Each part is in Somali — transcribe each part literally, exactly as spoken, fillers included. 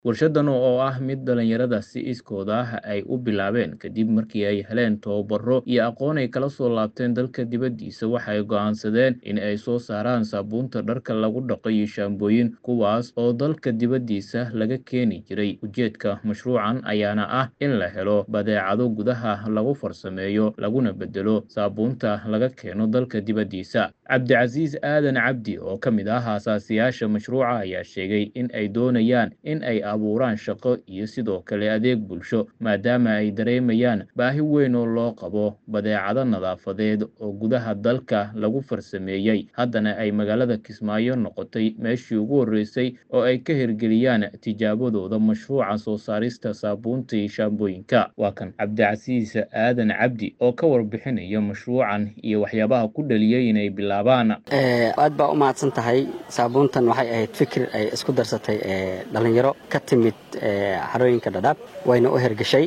Warshadan oo ah mid dhalinyarada si iskooda ah ay u bilaabeen kadib markii ay heleen tababaro iyo aqoon ay kala soo laabteen dalka dibaddiisa, waxay go'aansadeen in ay soo saaraan saabuunta dharka lagu dhaqo iyo shaambooyin, kuwaas oo dalka dibaddiisa laga keeni jiray. Ujeedka mashruucan ayaana ah in la helo badeecado gudaha lagu farsameeyo laguna beddelo saabuunta laga keeno dalka dibaddiisa. Cabdicasiis Aadan Cabdi, oo ka mid ah aasaasiyaasha mashruuca, ayaa sheegay in ay doonayaan in ay abuuraan shaqo iyo sidoo kale adeeg bulsho, maadaama ay dareemayaan baahi weyn oo loo qabo badeecado nadaafadeed oo gudaha dalka lagu farsameeyey. Haddana ay magaalada Kismaayo noqotay meeshii ugu horreysay oo ay ka hirgeliyaan tijaabadooda mashruuca soo saarista saabuunta iyo shaambooyinka. Waa kan Cabdicasiis Aadan Cabdi oo ka warbixinaya mashruucan iyo waxyaabaha ku dhaliyay inay bilaabaan. aad baa u mahadsan tahay. Saabuuntan waxay ahayd fikir ay isku darsatay dhalinyaro ka timid xarooyinka Dadaab, wayna u hergashay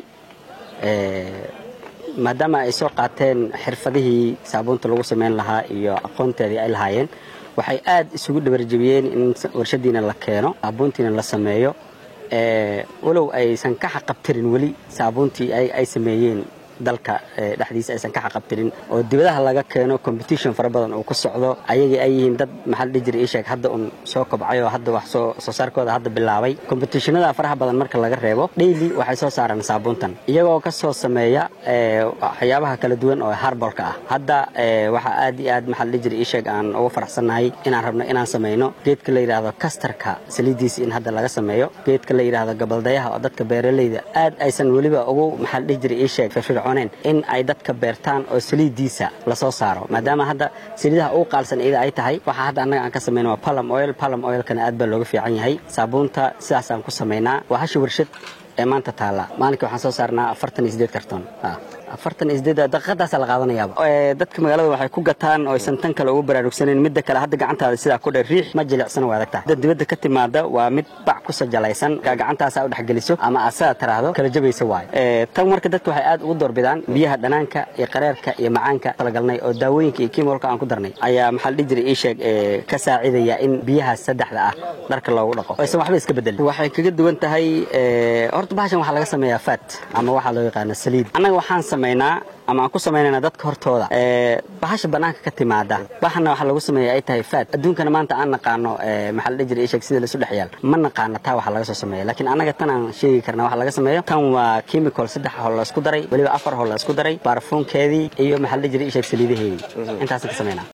maadaama ay soo qaateen xirfadihii saabuunta lagu sameyn lahaa iyo aqoonteedii ay lahaayeen. Waxay aad isugu dhabarjabiyeen in warshadiina la keeno, saabuuntiina la sameeyo, walow aysan ka xaqabtirin weli saabuuntii ay sameeyeen dalka dhexdiisa aysan ka xaqabtirin oo dibadaha laga keeno. competition fara badan oo ku socdo, ayaga ay yihiin dad maxal dhijir ii sheeg hadda un soo kobcay oo hadda wax soo soo saarkooda hadda bilaabay. competitionada faraha badan marka laga reebo, daily waxay soo saaraan saabuuntan iyagoo ka soo sameeya waxyaabaha kala duwan oo harbalka ah. Hadda waxa aad iyo aad maxal dhijir ii sheeg aan ugu faraxsanahay inaan rabno inaan sameeyno geedka la yiraahdo kastarka saliidiisa in hadda laga sameeyo, geedka la yiraahdo gabaldayaha oo dadka beeraleyda aad aysan waliba ugu maxal dhijir ii sheeg in ay dadka beertaan oo saliidiisa la soo saaro, maadaama hadda saliidaha uu qaalsan iyada ay tahay. Waxa hadda annaga aan ka sameeyno waa palm oil. palm oil-kana aad baa looga fiican yahay. Saabuunta sidaas aan ku sameynaa. Waa hashi warshad ee maanta taala. Maalinka waxaan soo saarnaa afartan iyo siddeed karton. afartan iyo siddeed daqiiqadaas la qaadanayaaba. Dadka magaalada waxay ku gataan oo aysan tan kale ugu baraarugsaneen. Midda kale hadda gacantaada sidaa ku dheer riix ma jilicsan waa adagtaa. Dad dibadda ka timaada waa mid bac ku sajalaysan, gacantaas u dhaxgeliso ama asaga taraado kala jabaysa waay. Tan marka dadku waxay aad ugu doorbidaan biyaha dhanaanka iyo qareerka iyo macaanka talagalnay oo daawooyinka iyo kiimolka aan ku darnay ayaa maxal dhijir ii sheeg ka saacidaya in biyaha saddexda ah dharka loogu dhaqo aysan waxba iska bedelin. Waxay kaga duwan tahay horta bahashan waxa laga sameeyaa fat ama waxa loo yaqaan saliid. Anaga waxaan sameynaa ama aan ku sameynayna dadka hortooda bahasha banaanka ka timaada. Waxana waxa lagu sameeyaa ay tahay fat. Adduunkana maanta aan naqaano maxal dhijir ii sheeg sida la isu dhaxyal ma naqaano taa waxa laga soo sameeyaa, laakiin anaga tan aan sheegi karnaa waxa laga sameeyo. Tan waa chemical saddex hol la isku daray, waliba afar hol la isku daray, barfuunkeedii iyo maxal dhijir ii sheeg saliidaheedii intaas ka sameynaa.